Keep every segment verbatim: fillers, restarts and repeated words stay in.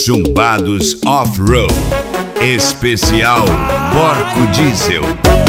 Chumbados Off-Road, especial Porco Diesel.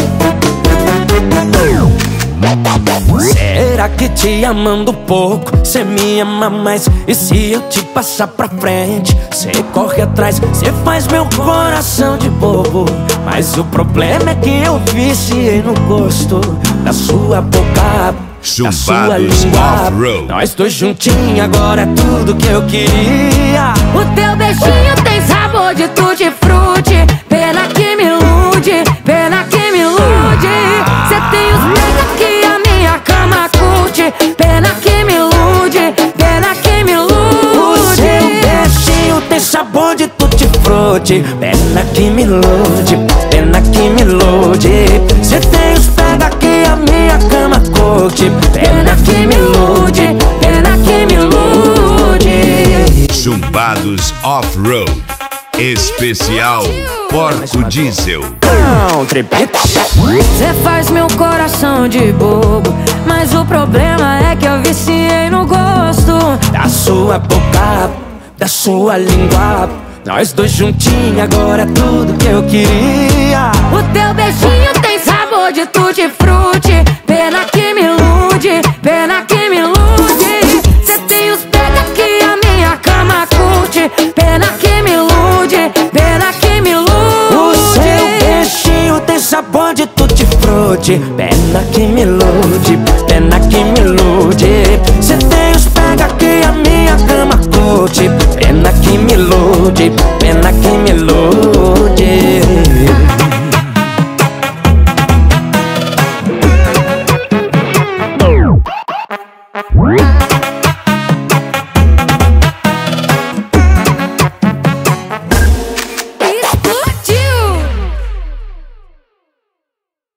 Será que te amando pouco, cê me ama mais? E se eu te passar pra frente, cê corre atrás, cê faz meu coração de bobo. Mas o problema é que eu viciei no gosto da sua boca, Chumbados Off-Road. Nós dois juntinhos, agora é tudo que eu queria. O teu beijinho tem sabor de tutti-frutti. Pena que me ilude, pena que me ilude. Cê tem os peitos que a minha cama curte. Pena que me ilude, pena que me ilude. O seu beijinho tem sabor de tutti-frutti. Pena que me ilude, pena que me ilude. Cê tem os pega que a minha cama curte. Pena que me ilude, pena que me ilude. Chumbados Off-Road, especial Porco Diesel. Cê faz meu coração de bobo, mas o problema é que eu viciei no gosto da sua boca, da sua língua. Nós dois juntinhos, agora é tudo que eu queria. O teu beijinho tem sabor de tutti-frutti. Pena que me ilude, pena que me ilude. Cê tem os pega que a minha cama curte. Pena que me ilude, pena que me ilude. O seu beijinho tem sabor de tutti-frutti. Pena que me ilude, pena que me ilude. Cê tem os pega que a minha cama curte. Pena que me ilude, pena que me ilude.